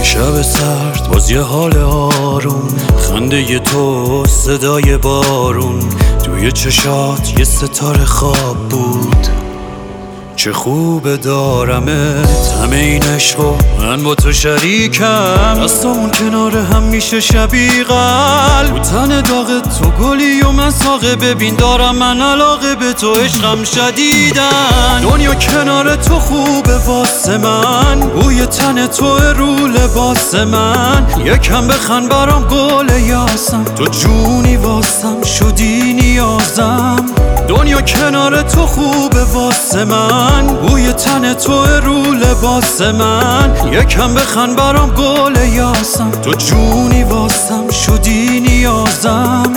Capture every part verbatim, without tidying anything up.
شب سرد باز یه حال آروم، خنده ی تو صدای بارون، توی چشات یه ستاره خواب بود. چه خوبه دارمت، همه این عشقو من با تو شریکم، دستامون کنار هم میشه شبیه قلب. تو تن داغ تو گلی و من ساقه، ببین دارم من علاقه به تو، عشقم شدیدن. دنیا کنار تو خوبه واسه من، بوی تن تو رو لباس من. یکم بخند برام گل یاسم، تو جونی واسم شدی نیازم. دنیا کنار تو خوبه واسه من، بوی تن تو رو لباس من. یکم بخند برام گل یاسم، تو جونی واسم شدی نیازم.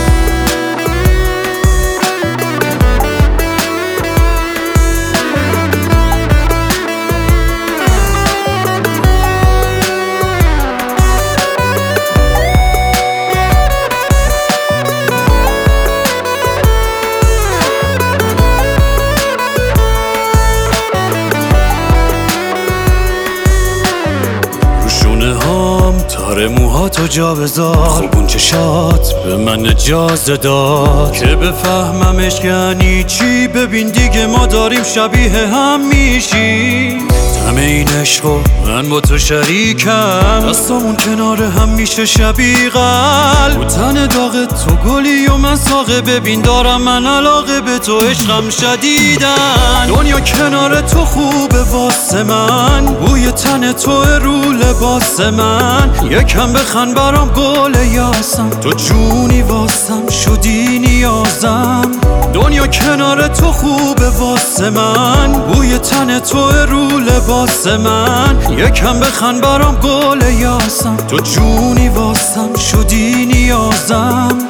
تاره موهاتو جا بذار، خوب اون چشات به من اجازه داد که بفهمم عشق یعنی چی. ببین دیگه ما داریم شبیه هم میشیم، همه این عشقو من با تو شریکم، دستامون کنار هم میشه شبیه قلب. تو تن داغ تو گلی و من ساقه، ببین دارم من علاقه به تو، عشقم شدیدن. دنیا کنار تو خوبه واسه من، بوی تن تو رو لباس من. یکم بخند برام گل یاسم، تو جونی واسم شدی نیازم. دنیا کنار تو خوبه واسه من، بوی تن تو رو لباس من. یکم بخند برام گل یاسم، تو جونی واسم شدی نیازم.